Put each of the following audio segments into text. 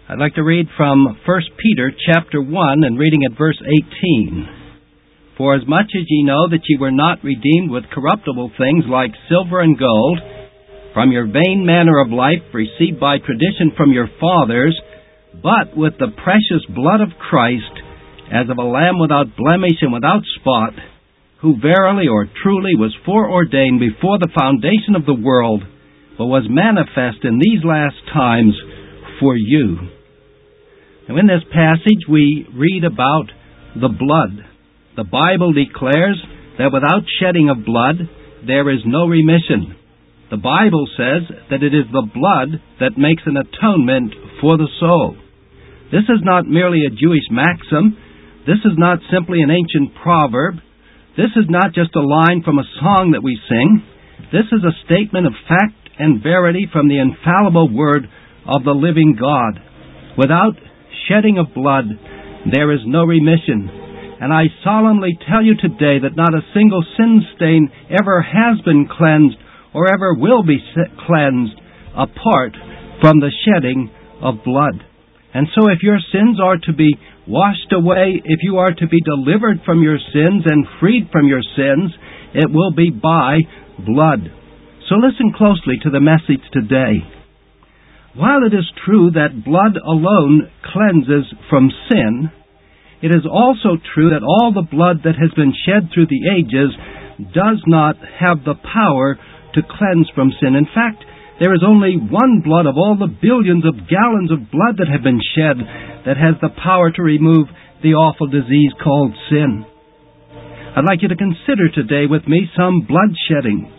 I'd like to read from 1 Peter chapter 1 and reading at verse 18. For as much as ye know that ye were not redeemed with corruptible things like silver and gold, from your vain manner of life received by tradition from your fathers, but with the precious blood of Christ, as of a lamb without blemish and without spot, who verily or truly was foreordained before the foundation of the world, but was manifest in these last times for you. Now in this passage we read about the blood. The Bible declares that without shedding of blood there is no remission. The Bible says that it is the blood that makes an atonement for the soul. This is not merely a Jewish maxim. This is not simply an ancient proverb. This is not just a line from a song that we sing. This is a statement of fact and verity from the infallible word of the living God. Without shedding of blood, there is no remission. And I solemnly tell you today that not a single sin stain ever has been cleansed or ever will be cleansed apart from the shedding of blood. And so if your sins are to be washed away, if you are to be delivered from your sins and freed from your sins, it will be by blood. So listen closely to the message today. While it is true that blood alone cleanses from sin, it is also true that all the blood that has been shed through the ages does not have the power to cleanse from sin. In fact, there is only one blood of all the billions of gallons of blood that have been shed that has the power to remove the awful disease called sin. I'd like you to consider today with me some blood sheddings.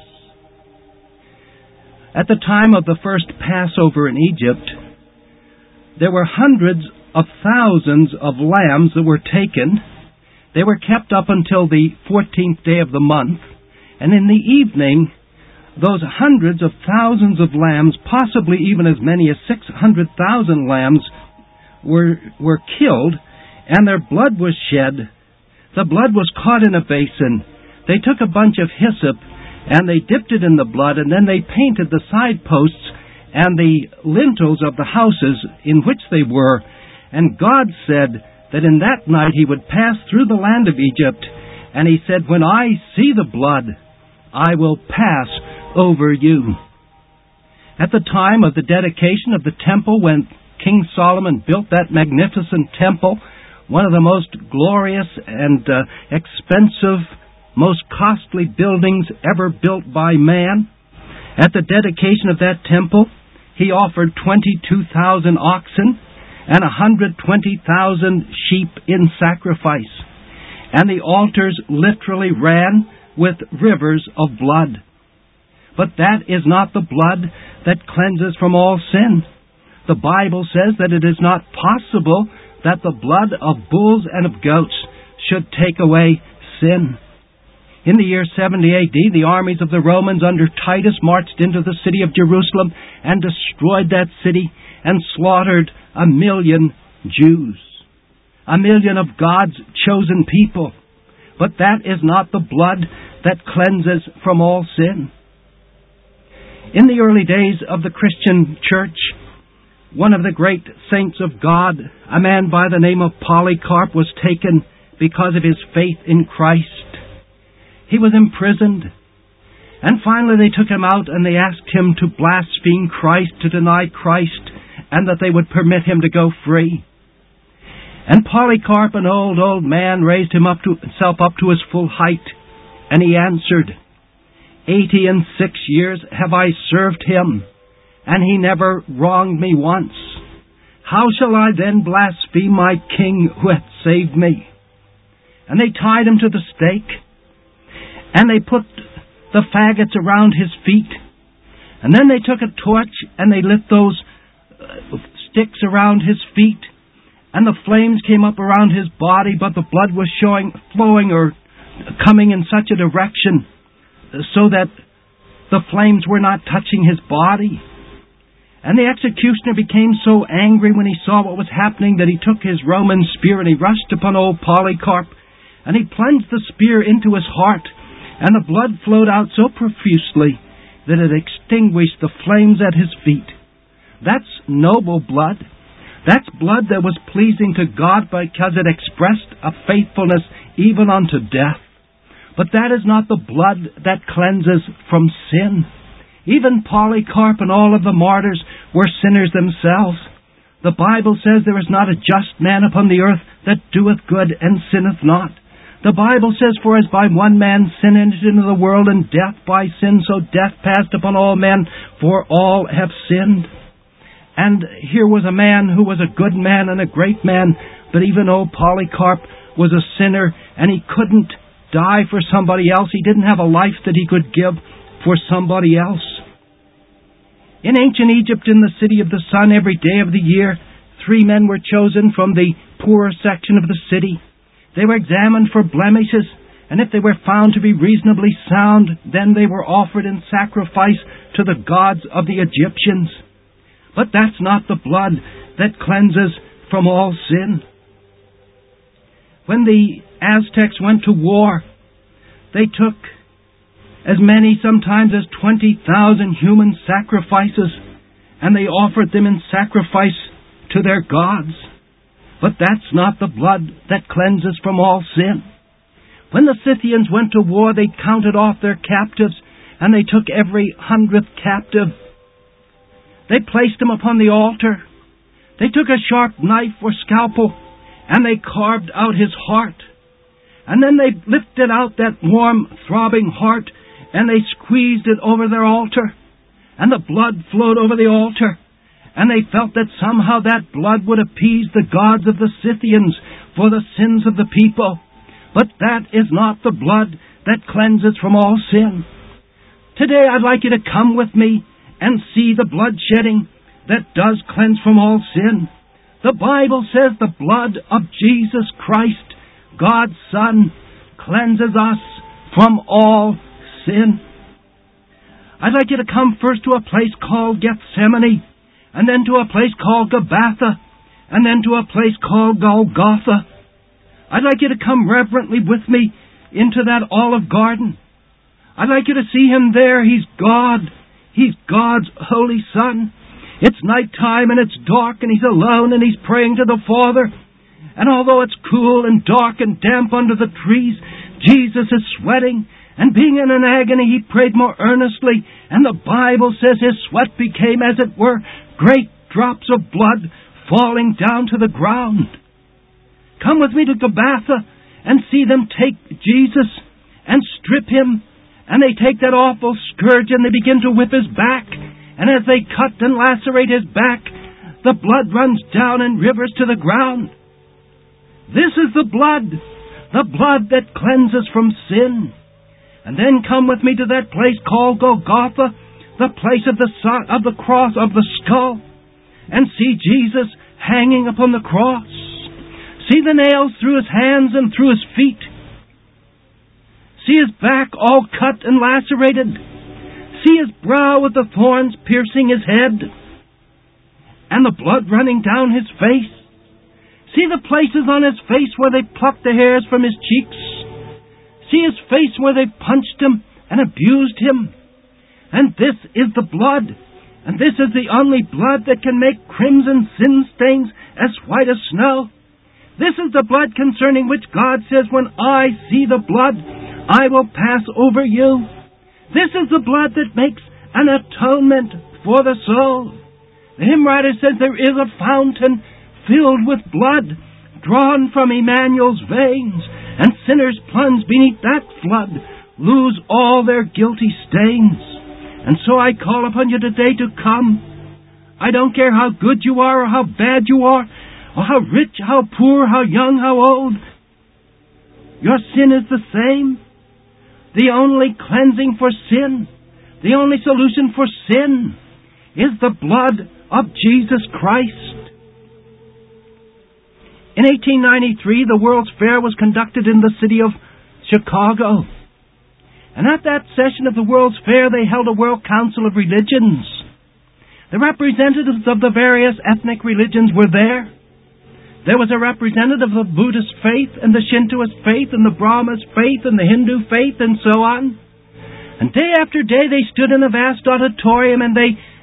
At the time of the first Passover in Egypt, there were hundreds of thousands of lambs that were taken. They were kept up until the 14th day of the month, and in the evening, those hundreds of thousands of lambs, possibly even as many as 600,000 lambs, were killed, and their blood was shed. The blood was caught in a basin. They took a bunch of hyssop, and they dipped it in the blood, and then they painted the side posts and the lintels of the houses in which they were. And God said that in that night He would pass through the land of Egypt, and He said, when I see the blood, I will pass over you. At the time of the dedication of the temple, when King Solomon built that magnificent temple, one of the most glorious and expensive, most costly buildings ever built by man, at the dedication of that temple, he offered 22,000 oxen and 120,000 sheep in sacrifice. And the altars literally ran with rivers of blood. But that is not the blood that cleanses from all sin. The Bible says that it is not possible that the blood of bulls and of goats should take away sin. In the year 70 A.D., the armies of the Romans under Titus marched into the city of Jerusalem and destroyed that city and slaughtered 1 million Jews. 1 million of God's chosen people. But that is not the blood that cleanses from all sin. In the early days of the Christian church, one of the great saints of God, a man by the name of Polycarp, was taken because of his faith in Christ. He was imprisoned, and finally they took him out and they asked him to blaspheme Christ, to deny Christ, and that they would permit him to go free. And Polycarp, an old man, raised himself up to his full height, and he answered, 86 years have I served him, and he never wronged me once. How shall I then blaspheme my King who hath saved me? And they tied him to the stake, and they put the faggots around his feet, and then they took a torch and they lit those sticks around his feet, and the flames came up around his body, but the blood was flowing or coming in such a direction so that the flames were not touching his body. And the executioner became so angry when he saw what was happening that he took his Roman spear and he rushed upon old Polycarp, and he plunged the spear into his heart, and the blood flowed out so profusely that it extinguished the flames at his feet. That's noble blood. That's blood that was pleasing to God because it expressed a faithfulness even unto death. But that is not the blood that cleanses from sin. Even Polycarp and all of the martyrs were sinners themselves. The Bible says there is not a just man upon the earth that doeth good and sinneth not. The Bible says, for as by one man sin entered into the world, and death by sin, so death passed upon all men, for all have sinned. And here was a man who was a good man and a great man, but even though Polycarp was a sinner and he couldn't die for somebody else, he didn't have a life that he could give for somebody else. In ancient Egypt, in the city of the sun, every day of the year, 3 men were chosen from the poorer section of the city. They were examined for blemishes, and if they were found to be reasonably sound, then they were offered in sacrifice to the gods of the Egyptians. But that's not the blood that cleanses from all sin. When the Aztecs went to war, they took as many, sometimes as 20,000 human sacrifices, and they offered them in sacrifice to their gods. But that's not the blood that cleanses from all sin. When the Scythians went to war, they counted off their captives, and they took every 100th captive. They placed him upon the altar. They took a sharp knife or scalpel, and they carved out his heart. And then they lifted out that warm, throbbing heart, and they squeezed it over their altar. And the blood flowed over the altar. And they felt that somehow that blood would appease the gods of the Scythians for the sins of the people. But that is not the blood that cleanses from all sin. Today I'd like you to come with me and see the blood shedding that does cleanse from all sin. The Bible says the blood of Jesus Christ, God's Son, cleanses us from all sin. I'd like you to come first to a place called Gethsemane, and then to a place called Gabbatha, and then to a place called Golgotha. I'd like you to come reverently with me into that olive garden. I'd like you to see Him there. He's God. He's God's Holy Son. It's nighttime and it's dark and He's alone and He's praying to the Father. And although it's cool and dark and damp under the trees, Jesus is sweating. And being in an agony, He prayed more earnestly. And the Bible says His sweat became, as it were, great drops of blood falling down to the ground. Come with me to Gabbatha and see them take Jesus and strip Him. And they take that awful scourge and they begin to whip His back. And as they cut and lacerate His back, the blood runs down in rivers to the ground. This is the blood that cleanses from sin. And then come with me to that place called Golgotha, the place of the cross, of the skull, and see Jesus hanging upon the cross. See the nails through His hands and through His feet. See His back all cut and lacerated. See His brow with the thorns piercing His head, and the blood running down His face. See the places on His face where they plucked the hairs from His cheeks. See His face where they punched Him and abused Him. And this is the blood. And this is the only blood that can make crimson sin stains as white as snow. This is the blood concerning which God says, when I see the blood, I will pass over you. This is the blood that makes an atonement for the soul. The hymn writer says there is a fountain filled with blood drawn from Emmanuel's veins, and sinners plunged beneath that flood lose all their guilty stains. And so I call upon you today to come. I don't care how good you are or how bad you are, or how rich, how poor, how young, how old. Your sin is the same. The only cleansing for sin, the only solution for sin, is the blood of Jesus Christ. In 1893, the World's Fair was conducted in the city of Chicago. And at that session of the World's Fair, they held a World Council of Religions. The representatives of the various ethnic religions were there. There was a representative of the Buddhist faith and the Shintoist faith and the Brahmist faith and the Hindu faith and so on. And day after day they stood in a vast auditorium and they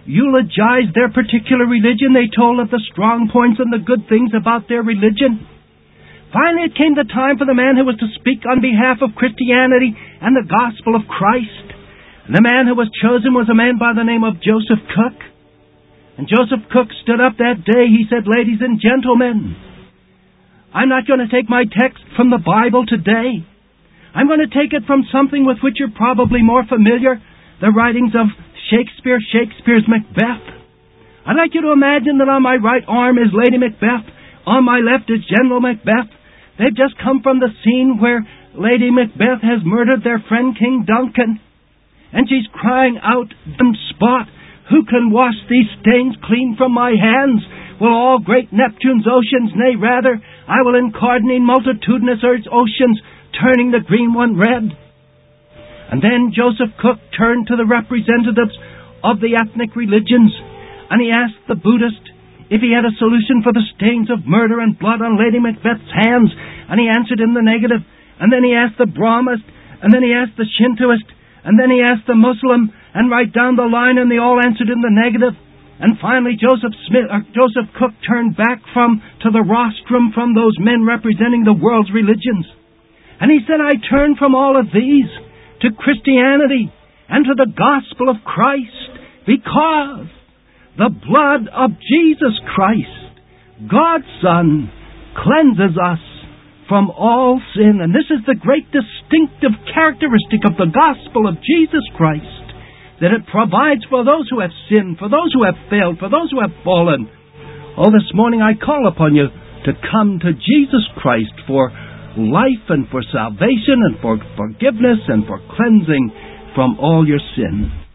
eulogized their particular religion. They told of the strong points and the good things about their religion. Finally, it came the time for the man who was to speak on behalf of Christianity and the gospel of Christ. And the man who was chosen was a man by the name of Joseph Cook. And Joseph Cook stood up that day. He said, "Ladies and gentlemen, I'm not going to take my text from the Bible today. I'm going to take it from something with which you're probably more familiar, the writings of Shakespeare, Shakespeare's Macbeth. I'd like you to imagine that on my right arm is Lady Macbeth, on my left is General Macbeth. They've just come from the scene where Lady Macbeth has murdered their friend King Duncan. And she's crying out, 'Spot, who can wash these stains clean from my hands? Will all great Neptune's oceans, nay rather, I will incarnate multitudinous earth's oceans, turning the green one red.'" And then Joseph Cook turned to the representatives of the ethnic religions, and he asked the Buddhist if he had a solution for the stains of murder and blood on Lady Macbeth's hands, and he answered in the negative. And then he asked the Brahmist, and then he asked the Shintoist, and then he asked the Muslim, and right down the line, and they all answered in the negative. And finally, Joseph Cook turned back to the rostrum from those men representing the world's religions. And he said, "I turn from all of these to Christianity and to the gospel of Christ, because the blood of Jesus Christ, God's Son, cleanses us from all sin." And this is the great distinctive characteristic of the gospel of Jesus Christ, that it provides for those who have sinned, for those who have failed, for those who have fallen. Oh, this morning I call upon you to come to Jesus Christ for life and for salvation and for forgiveness and for cleansing from all your sin.